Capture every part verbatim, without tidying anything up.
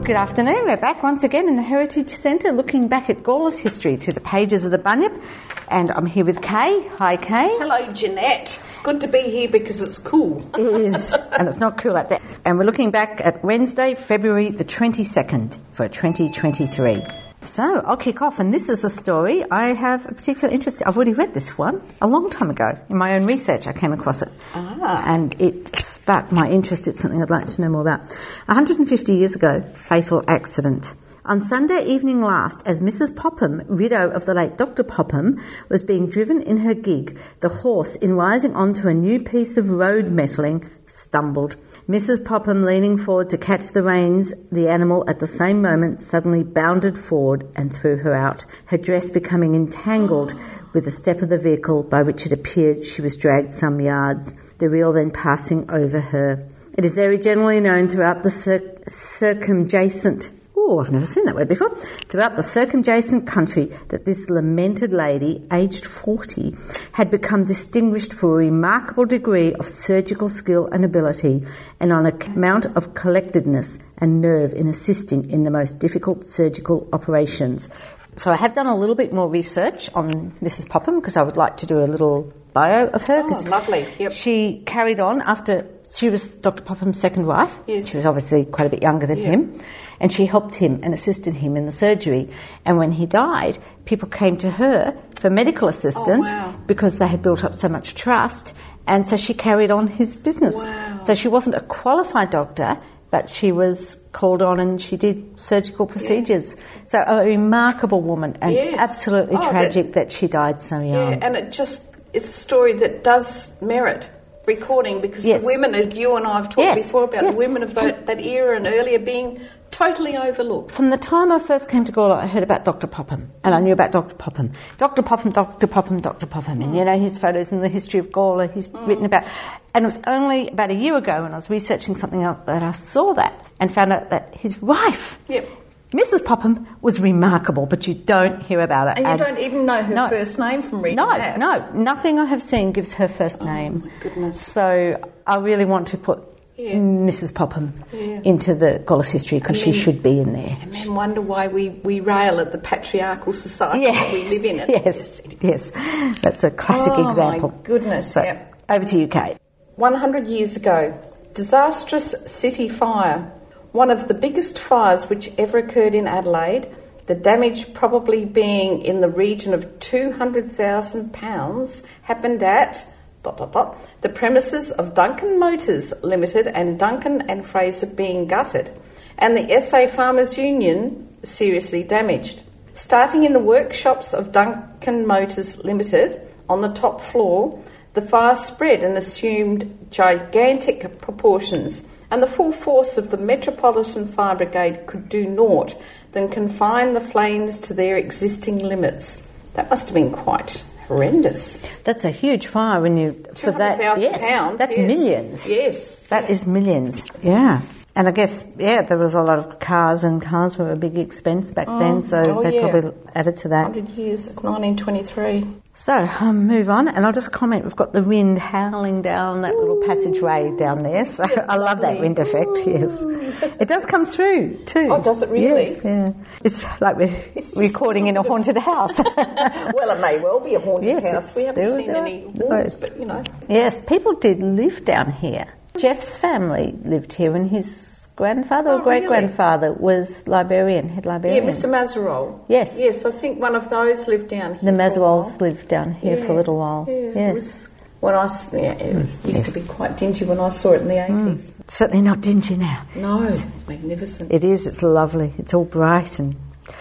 Good afternoon. We're back once again in the Heritage Centre looking back at Gawler's history through the pages of the Bunyip. And I'm here with Kay. Hi, Kay. Hello, Jeanette. It's good to be here because it's cool. It is, and it's not cool like that. And we're looking back at Wednesday, February the twenty-second for twenty twenty-three. So I'll kick off, and this is a story I have a particular interest in. I've already read this one a long time ago. In my own research, I came across it. Ah. And it sparked my interest. It's something I'd like to know more about. one hundred fifty years ago, fatal accident. On Sunday evening last, as Missus Popham, widow of the late Doctor Popham, was being driven in her gig, the horse, in rising onto a new piece of road metalling, stumbled. Missus Popham, leaning forward to catch the reins, the animal at the same moment suddenly bounded forward and threw her out, her dress becoming entangled with the step of the vehicle, by which it appeared she was dragged some yards, the reel then passing over her. It is very generally known throughout the cir- circumjacent Oh, I've never seen that word before. Throughout the circumjacent country, that this lamented lady, aged forty, had become distinguished for a remarkable degree of surgical skill and ability, and on account of collectedness and nerve in assisting in the most difficult surgical operations. So I have done a little bit more research on Missus Popham because I would like to do a little bio of her. Oh, lovely. Yep. She carried on after she was Doctor Popham's second wife. Yes. She was obviously quite a bit younger than yeah. him. And she helped him and assisted him in the surgery. And when he died, people came to her for medical assistance oh, wow. because they had built up so much trust. And so she carried on his business. Wow. So she wasn't a qualified doctor, but she was called on and she did surgical procedures. Yeah. So a remarkable woman, and yes. absolutely oh, tragic that, that she died so young. Yeah, and it just, it's a story that does merit recording, because yes. the women that you and I have talked yes. before about, yes. the women of that, that era and earlier being totally overlooked. From the time I first came to Gawler, I heard about Doctor Popham, and I knew about Doctor Popham. Doctor Popham, Doctor Popham, Doctor Popham, and you know his photos in the history of Gawler, he's mm. written about. And it was only about a year ago when I was researching something else that I saw that and found out that his wife, yep. Missus Popham, was remarkable, but you don't hear about it. And you and don't even know her no, first name from reading no, that? No, nothing I have seen gives her first name. Oh, my goodness. So I really want to put yeah. Missus Popham yeah. into the Gawler's history because she should be in there. And then wonder why we, we rail at the patriarchal society yes. that we live in. It. Yes, yes. That's a classic oh, example. Oh, my goodness. So, yep. Over to you, Kate. one hundred years ago, disastrous city fire. One of the biggest fires which ever occurred in Adelaide, the damage probably being in the region of two hundred thousand pounds, happened at dot, dot, dot, the premises of Duncan Motors Limited, and Duncan and Fraser being gutted, and the S A Farmers Union seriously damaged. Starting in the workshops of Duncan Motors Limited on the top floor, the fire spread and assumed gigantic proportions, and the full force of the Metropolitan Fire Brigade could do naught than confine the flames to their existing limits. That must have been quite horrendous. That's a huge fire when you for that. Yes, pounds, that's yes. millions. Yes, that yes. is millions. Yeah, and I guess yeah, there was a lot of cars, and cars were a big expense back oh, then, so oh, they yeah. probably added to that. one hundred years of nineteen twenty-three. So, um, move on, and I'll just comment, we've got the wind howling down that little passageway down there, so yeah, I love that wind effect, yes. It does come through, too. Oh, does it really? Yes, yeah. It's like we're it's recording in a haunted house. Well, it may well be a haunted yes, house. We haven't seen any haunts, but, you know. Yes, people did live down here. Jeff's family lived here, and his grandfather oh, or great-grandfather really? was librarian, head librarian. Yeah, Mister Mazerol. Yes. Yes, I think one of those lived down here. The Mazerols lived down here yeah. for a little while. Yeah, yes. It was, when I, yeah, it was, used yes. to be quite dingy when I saw it in the eighties. Mm. Certainly not dingy now. No, it's magnificent. It is, it's lovely. It's all bright and...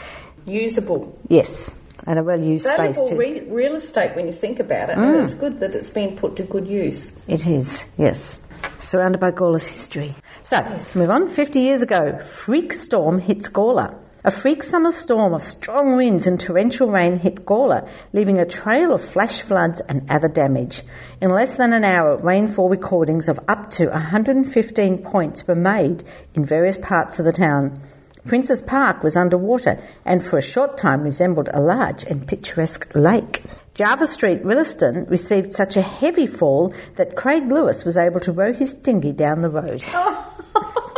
usable. Yes, and a well-used space Valuable too. Re- real estate when you think about it, Mm. and it's good that it's been put to good use. It is, yes. Surrounded by Gawler's history. So, yes. Move on. Fifty years ago, freak storm hits Gawler. A freak summer storm of strong winds and torrential rain hit Gawler, leaving a trail of flash floods and other damage. In less than an hour, rainfall recordings of up to one hundred fifteen points were made in various parts of the town. Princes Park was underwater and for a short time resembled a large and picturesque lake. Java Street, Williston, received such a heavy fall that Craig Lewis was able to row his dinghy down the road.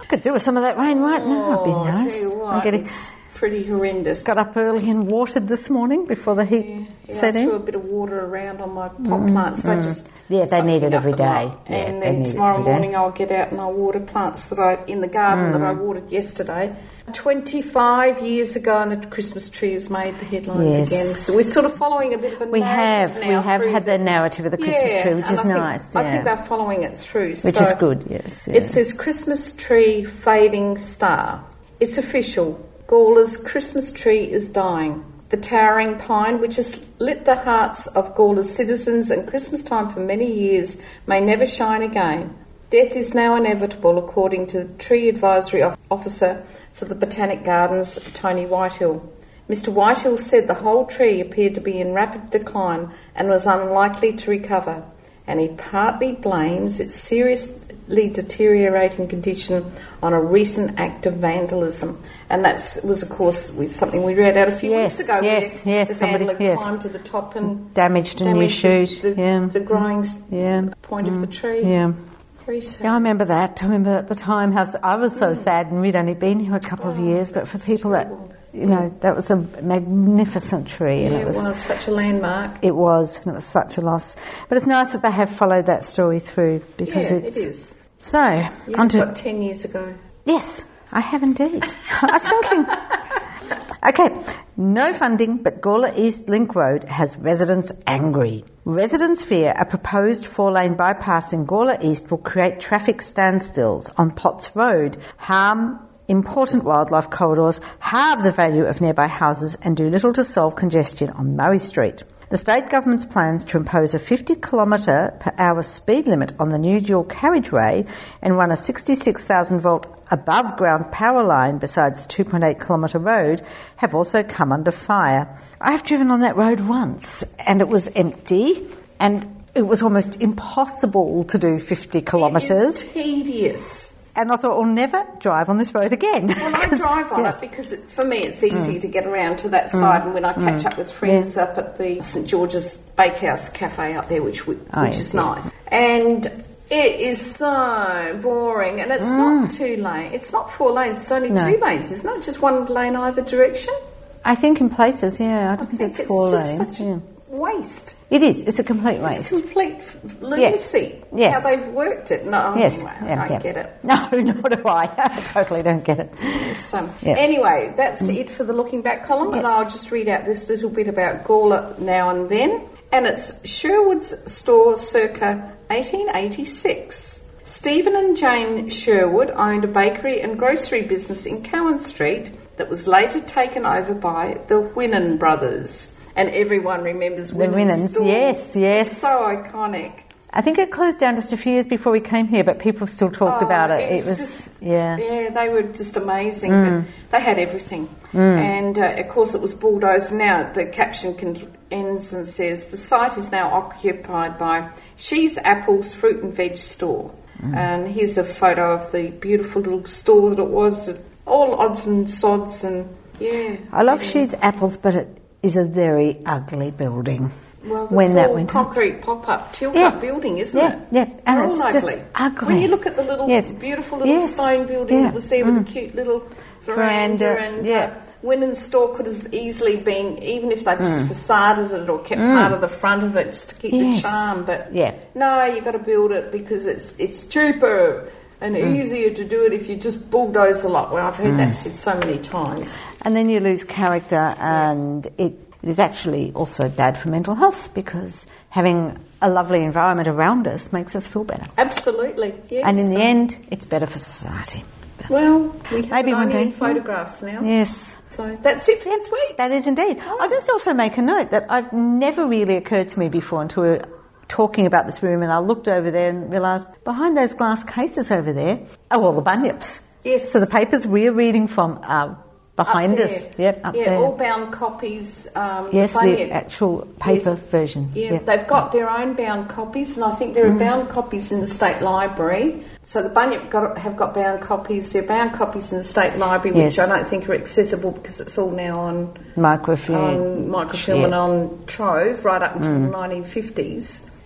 could do with some of that rain right now. It'd be Oh, nice. tell you what, I'm getting, it's pretty horrendous. got up early and watered this morning before the heat Yeah, yeah, set I in. threw a bit of water around on my pot plants. They just Yeah, they need it soaking up every at day. night. Yeah, and they then need it tomorrow every day. morning I'll get out and I'll water plants that I in the garden that I Mm. watered yesterday. Twenty-five years ago, and the Christmas tree has made the headlines Yes. again. So we're sort of following a bit of a We narrative have, now we have through had the narrative of the Christmas yeah, tree, which and is I think, nice. I yeah. think they're following it through, Which so is good, yes. Yeah. It says Christmas tree fading star. It's official. Gawler's Christmas tree is dying. The towering pine, which has lit the hearts of Gawler's citizens and Christmas time for many years, may never shine again. Death is now inevitable, according to the Tree Advisory Officer for the Botanic Gardens, Tony Whitehill. Mister Whitehill said the whole tree appeared to be in rapid decline and was unlikely to recover, and he partly blames its seriously deteriorating condition on a recent act of vandalism. And that was, of course, something we read out a few Yes, weeks ago. yes, where yes, the somebody- vandal yes. climbed to the top and Damaged a new damaged shoot. the, the, yeah. the growing yeah. point of the tree. Yeah. Very sad. Yeah, I remember that. I remember at the time how I was so sad, and we'd only been here a couple of Oh, years, but for it's people terrible. that, you know, that was a magnificent tree. and Yeah, it was, it was such a landmark. It was, and it was such a loss. But it's nice that they have followed that story through, because Yeah, it's... it is. So, Yeah, on to... what, ten years ago? Yes, I have indeed. I was thinking... Okay, no funding, but Gawler East Link Road has residents angry. Residents fear a proposed four-lane bypass in Gawler East will create traffic standstills on Potts Road, harm important wildlife corridors, halve the value of nearby houses and do little to solve congestion on Murray Street. The state government's plans to impose a fifty kilometre per hour speed limit on the new dual carriageway and run a sixty-six thousand volt above ground power line besides the two point eight kilometre road have also come under fire. I've driven on that road once and it was empty and it was almost impossible to do fifty kilometres. It is tedious. And I thought, I'll never drive on this road again. Well, I drive on yes. it because it, for me it's easy mm. to get around to that side, mm. and when I catch mm. up with friends yeah. up at the St George's Bakehouse Cafe up there, which which oh, yes, is yeah. nice, and it is so boring, and it's mm. not two lane, it's not four lanes, it's only no. two lanes, it's not just one lane either direction. I think in places, yeah, I don't I think, think it's, it's four just lanes. such yeah. a waste. It is. It's a complete waste. It's complete lunacy. Yes. yes. How they've worked it. No, yes. anyway, yeah, I don't yeah. get it. No, nor do I. I totally don't get it. So, yeah. Anyway, that's mm. it for the Looking Back column, yes. and I'll just read out this little bit about Gawler now and then. And it's Sherwood's store circa eighteen eighty-six. Stephen and Jane Sherwood owned a bakery and grocery business in Cowan Street that was later taken over by the Winnan brothers. And everyone remembers the Winnan's Winnans. store. Yes, yes. It's so iconic. I think it closed down just a few years before we came here, but people still talked oh, about it. It was, it was just, yeah. Yeah, they were just amazing. Mm. But they had everything. Mm. And, uh, of course, it was bulldozed. Now the caption can, ends and says, the site is now occupied by She's Apple's Fruit and Veg store. Mm. And here's a photo of the beautiful little store that it was. All odds and sods and, yeah. I love yeah. She's Apples, but it is a very ugly building. Well, that's when that all went concrete up. pop-up, tilt-up yeah. building, isn't yeah, it? Yeah, and They're it's all just ugly. ugly. When you look at the little, yes. beautiful little yes. stone building yeah. that was there mm. with the cute little veranda, veranda and yeah. uh, Winnan's store could have easily been, even if they just mm. facaded it or kept mm. part of the front of it just to keep yes. the charm. But yeah. no, you've got to build it because it's it's cheaper and mm. easier to do it if you just bulldoze a lot. Well, I've heard mm. that said so many times. And then you lose character, and yeah. it, it is actually also bad for mental health because having a lovely environment around us makes us feel better. Absolutely, yes. And in the end, it's better for society. Well, we have Maybe it one only day. in photographs now. Yes. So that's it for this week. That is indeed. Oh. I'll just also make a note that I've never really occurred to me before until we were talking about this room, and I looked over there and realised behind those glass cases over there are all the bunyips. Yes. So the papers we're reading from are behind up us. there. Yep, up yeah, there. all bound copies. Um, yes, the bunyip. actual paper yes. version. Yeah, yep. they've got their own bound copies, and I think there are mm. bound copies in the State Library. So the Bunyip got, have got bound copies. There are bound copies in the State Library, yes. which I don't think are accessible because it's all now on microfilm, on microfilm yeah. and on Trove right up until mm. the nineteen fifties.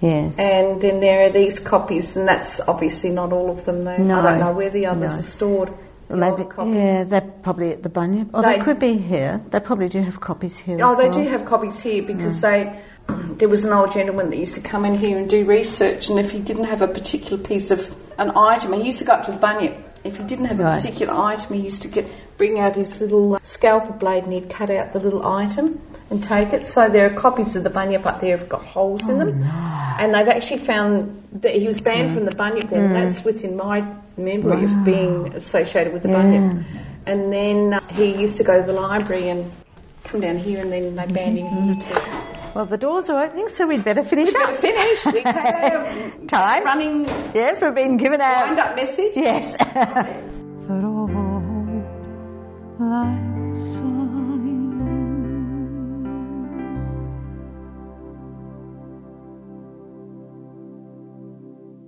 Yes. And then there are these copies, and that's obviously not all of them. Though. No. I don't know where the others No. are stored. The Maybe, old copies. yeah, they're probably at the Bunyip. Or they, They- could be here. They probably do have copies here Oh, as they well. do have copies here because they. There was an old gentleman that used to come in here and do research, and if he didn't have a particular piece of an item, he used to go up to the Bunyip. If he didn't have a Right. particular item, he used to get bring out his little scalpel blade and he'd cut out the little item and take it. So there are copies of the Bunyip up there have got holes in them, and they've actually found that he was banned from the Bunyip then. And that's within my memory of being associated with the Yeah. Bunyip. And then uh, he used to go to the library and come down here, and then they banned him here too. Well, the doors are opening, so we'd better finish We've got up. to finish. We've had our Time. running Yes, we've been given our... wind-up message. Yes. For old life